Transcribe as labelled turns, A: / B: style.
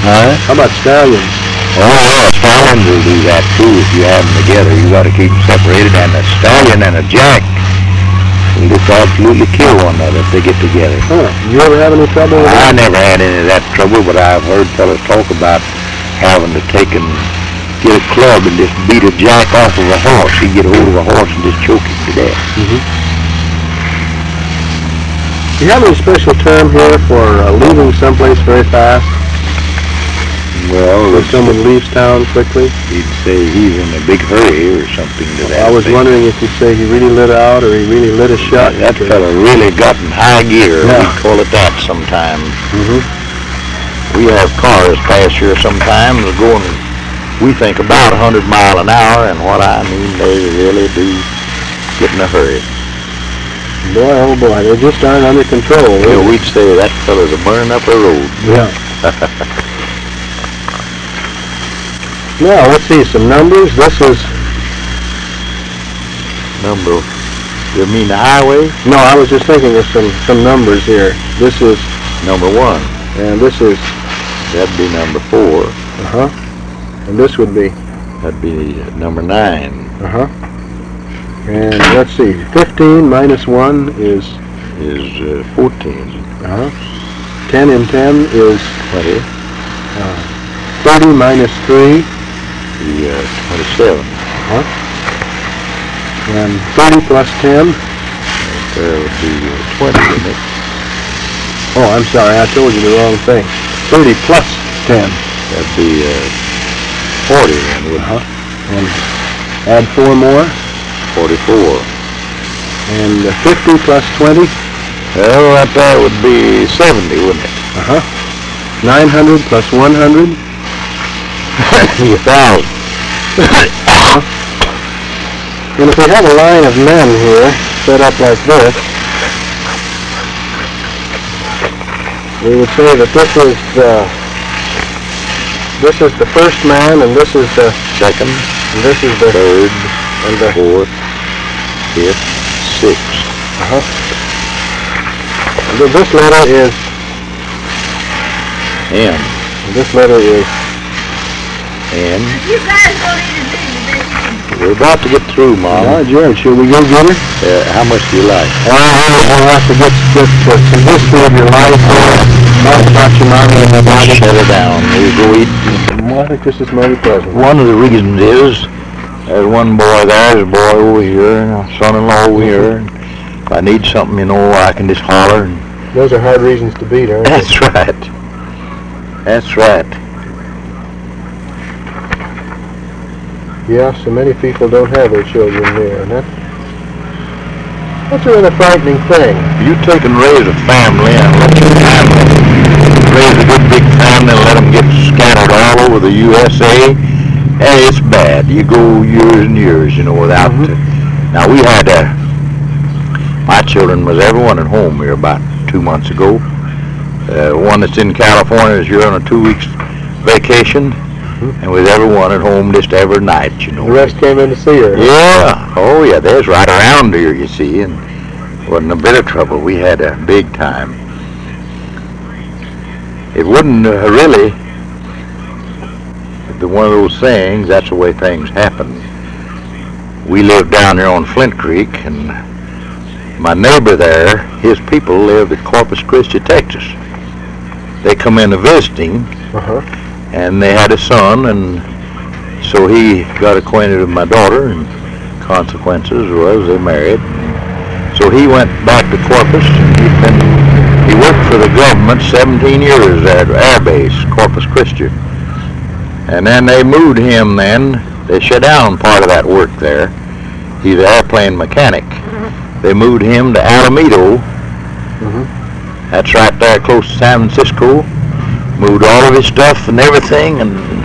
A: Huh?
B: How about stallions?
A: Oh, yeah, stallions will do that too if you have them together. You got to keep them separated, and a stallion and a jack will just absolutely kill one another if they get together.
B: Huh. You ever have any trouble with
A: I
B: that?
A: never had any of that trouble, but I've heard fellas talk about having to take and get a club and just beat a jack off of a horse. He'd get hold of a horse and just choke him to death.
B: Do you have any special term here for leaving someplace very fast?
A: Well,
B: When someone leaves town quickly?
A: he'd say he's in a big hurry or something to that.
B: I was wondering if you'd say he really lit out or he really lit a shot.
A: That fella really got in high gear.
B: Yeah.
A: We call it that sometimes.
B: Mm-hmm.
A: We have cars pass here sometimes going, we think about 100 miles an hour, and what I mean, they really do get in a hurry.
B: Boy, oh boy, they just aren't under control.
A: You know,
B: Really.
A: we'd say that fella's a burning up the road.
B: Yeah. Now, let's see some numbers. This is,
A: Number, you mean the highway?
B: no, I was just thinking of some numbers here. This is,
A: Number 1.
B: and this is,
A: That'd be number 4.
B: and this would be,
A: That'd be number 9.
B: and let's see, 15 minus 1 is,
A: Is 14.
B: 10 and 10 is
A: 20.
B: 30 minus 3,
A: The 27.
B: and 30 plus 10.
A: There would be 20, wouldn't it?
B: Oh, I'm sorry, I told you the wrong thing. 30 plus 10.
A: That'd be 40 then, wouldn't it?
B: And add 4 more,
A: 44.
B: and 50 plus 20.
A: Well, that would be 70, wouldn't it?
B: 900 plus 100.
A: 1,000.
B: And if we have a line of men here set up like this, we would say that this is the first man, and this is the
A: Second,
B: and this is the
A: third,
B: and the
A: fourth, fifth, sixth.
B: and this letter is
A: M.
B: and this letter is
A: And
C: You guys don't need to do this.
A: we're about to get through,
B: all
A: Mom.
B: right, George. Should we go get her?
A: How much do you like?
B: We'll have to get some history of your life here. Talk about your mommy and your daddy.
A: Shut her down. We go eat.
B: Well, I think this is mighty pleasant.
A: One of the reasons is there's one boy there, there's a boy over here, and a son-in-law over here. And if I need something, you know, I can just holler. And
B: Those are hard reasons to beat, aren't they?
A: that's right. That's right.
B: Yeah, so many people don't have their children there, and that's a rather frightening thing.
A: You take and raise a family and let your family raise a good big family and let them get scattered all over the USA. Hey, it's bad. You go years and years, you know, without. Now we had my children was everyone at home here about 2 months ago. One that's in California is here on a 2 weeks vacation, and with everyone at home just every night, you know.
B: The rest came in to see her.
A: Yeah. Oh, yeah. There's right around here, you see, and wasn't a bit of trouble. We had a big time. It wouldn't really, one of those things, that's the way things happen. We lived down there on Flint Creek, and my neighbor there, his people lived at Corpus Christi, Texas. They come in visiting, and they had a son, and so he got acquainted with my daughter, and consequences was they married. So he went back to Corpus, and he worked for the government 17 years at Air Base, Corpus Christi. And then they moved him then, they shut down part of that work there. He's an airplane mechanic. They moved him to Alameda. That's right there close to San Francisco. Moved all of his stuff and everything, and